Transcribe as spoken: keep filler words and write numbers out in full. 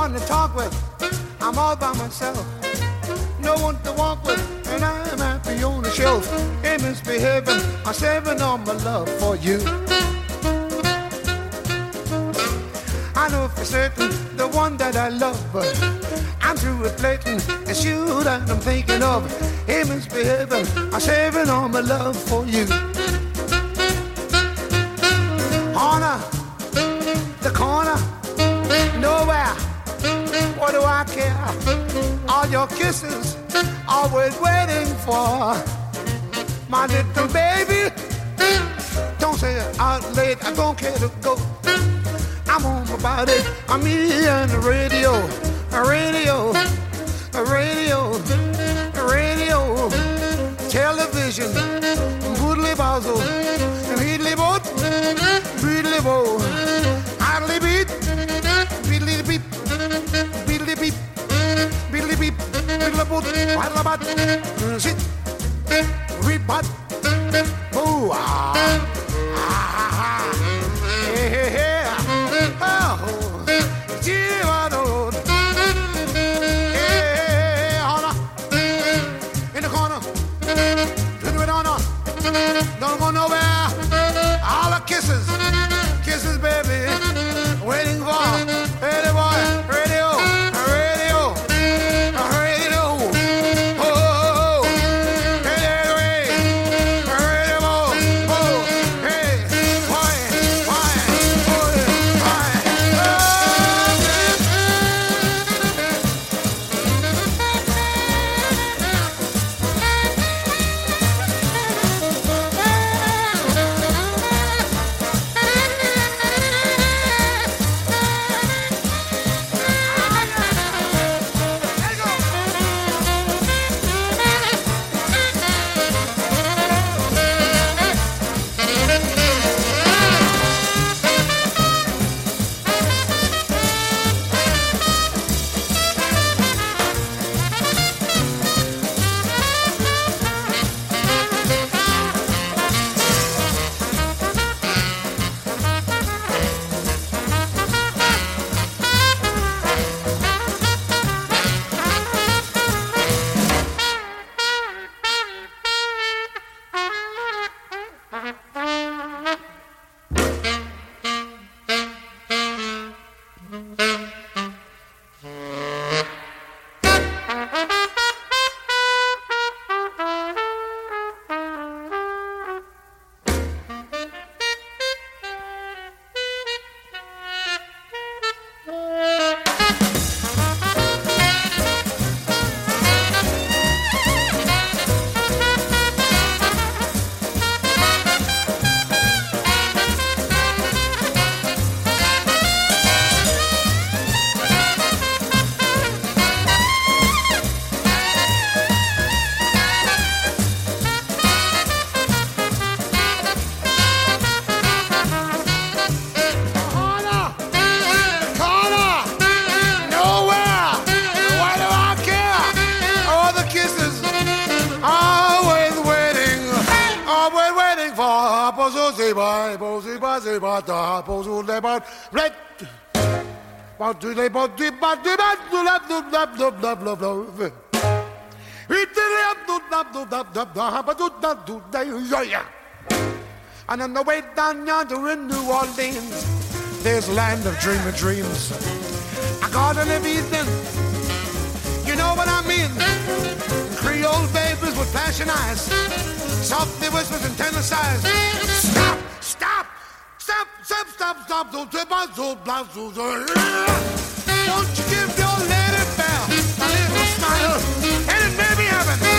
one to talk with, I'm all by myself. No one to walk with, and I'm happy on the shelf. It must be heaven, I'm saving all my love for you. I know for certain the one that I love, but I'm through with flirting. It's you that I'm thinking of. It must be heaven, I'm saving all my love for you. Honor, the corner, nowhere. What do I care? All your kisses, always waiting for my little baby. Don't say it out late, I don't care to go. I'm on my body, I'm me and the radio, a radio, a radio, a radio, television, boodly bazo, beedly boat, beedly bo, idly beat, beedly beep, beedly beep, beedly beep, beedly boat, idly bat, sit, rebut, boo, ah, ah, hey, hey, hey. Oh, gee, I don't. Hey, honor, in the corner, do it honor. Don't go nowhere. All the kisses, kisses, baby, waiting for. Hey, boy, radio, radio, radio. Oh, oh, oh. Hey, radio, radio, oh, hey, why, why, oh, why? And on the way down yonder in New Orleans, there's a land of dreaming dreams. I got to live easy, you know what I mean? Creole babies with flashing eyes, softly whispers and tender sighs. Stop, stop, stop, stop, stop, stop, don't trip on so blouse. Won't you give your lady bell a little smile, and it may be heaven.